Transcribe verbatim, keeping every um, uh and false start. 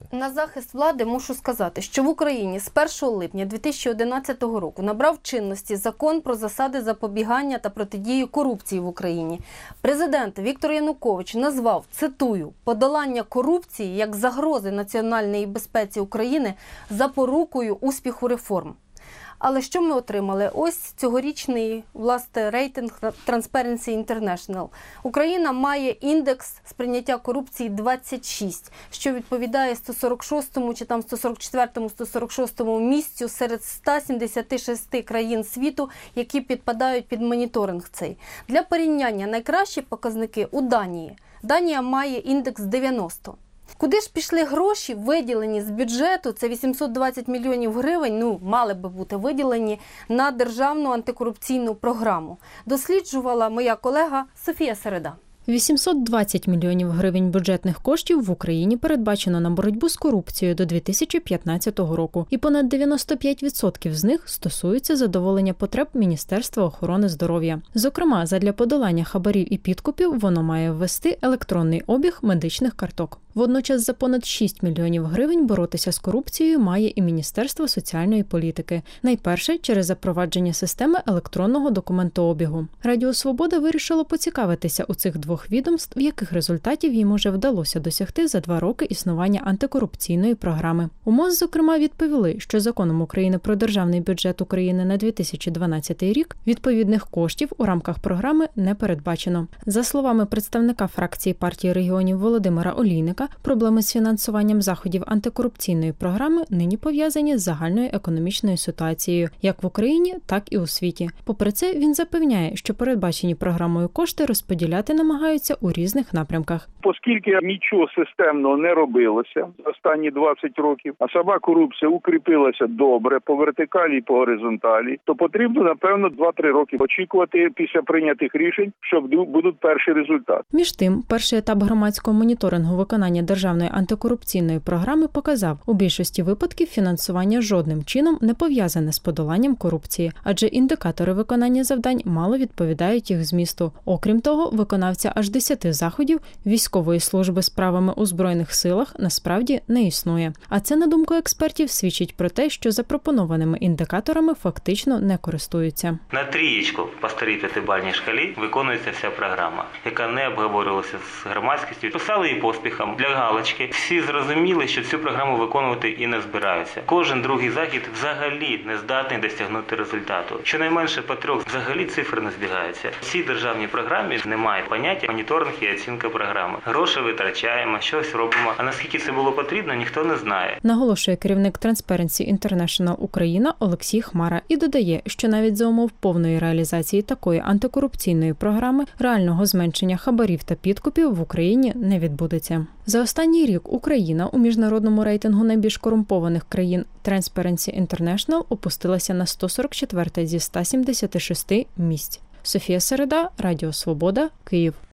На захист влади мушу сказати, що в Україні з першого липня дві тисячі одинадцятого року набрав чинності Закон про засади запобігання та протидії корупції в Україні. Президент Віктор Янукович назвав, цитую, «подолання корупції як загрози національній безпеці України запорукою успіху реформ». Але що ми отримали? Ось цьогорічний, власне, рейтинг Transparency International. Україна має індекс сприйняття корупції двадцять шість, що відповідає сто сорок шостому чи там сто сорок четвертому, сто сорок шостому місцю серед ста сімдесяти шести країн світу, які підпадають під моніторинг цей. Для порівняння найкращі показники у Данії. Данія має індекс дев'яносто. Куди ж пішли гроші, виділені з бюджету, це вісімсот двадцять мільйонів гривень, ну, мали би бути виділені на державну антикорупційну програму? Досліджувала моя колега Софія Середа. вісімсот двадцять мільйонів гривень бюджетних коштів в Україні передбачено на боротьбу з корупцією до дві тисячі п'ятнадцятого року. І понад дев'яносто п'ять відсотків з них стосуються задоволення потреб Міністерства охорони здоров'я. Зокрема, задля подолання хабарів і підкупів воно має ввести електронний обіг медичних карток. Водночас за понад шість мільйонів гривень боротися з корупцією має і Міністерство соціальної політики. Найперше, через запровадження системи електронного документообігу. Радіо «Свобода» вирішило поцікавитися у цих двох відомств, яких результатів їм уже вдалося досягти за два роки існування антикорупційної програми. У МОЗ, зокрема, відповіли, що Законом України про державний бюджет України на дві тисячі дванадцятий рік відповідних коштів у рамках програми не передбачено. За словами представника фракції партії регіонів Володимира Олійника, проблеми з фінансуванням заходів антикорупційної програми нині пов'язані з загальною економічною ситуацією, як в Україні, так і у світі. Попри це, він запевняє, що передбачені програмою кошти розподіляти намагаються у різних напрямках. Оскільки нічого системного не робилося останні двадцять років, а сама корупція укріпилася добре по вертикалі і по горизонталі, то потрібно, напевно, два-три роки очікувати після прийнятих рішень, що будуть перші результати. Між тим, перший етап громадського моніторингу виконання державної антикорупційної програми показав, у більшості випадків фінансування жодним чином не пов'язане з подоланням корупції, адже індикатори виконання завдань мало відповідають їх змісту. Окрім того, виконавця аж десяти заходів військової служби справами у Збройних силах насправді не існує. А це, на думку експертів, свідчить про те, що запропонованими індикаторами фактично не користуються. На трієчку по старій п'ятибальній шкалі виконується вся програма, яка не обговорювалася з громадськістю. Писали її поспіхом для галочки. Всі зрозуміли, що цю програму виконувати і не збираються. Кожен другий захід взагалі не здатний досягнути результату. Щонайменше по трьох взагалі цифри не збігаються. В цій державній програмі немає поняття моніторинг і оцінка програми. Гроші витрачаємо, щось робимо, а наскільки це було потрібно, ніхто не знає. Наголошує керівник Transparency International Україна Олексій Хмара і додає, що навіть за умов повної реалізації такої антикорупційної програми реального зменшення хабарів та підкупів в Україні не відбудеться. За останній рік Україна у міжнародному рейтингу найбільш корумпованих країн Transparency International опустилася на сто сорок четверте зі ста сімдесяти шести місць. Софія Середа, Радіо Свобода, Київ.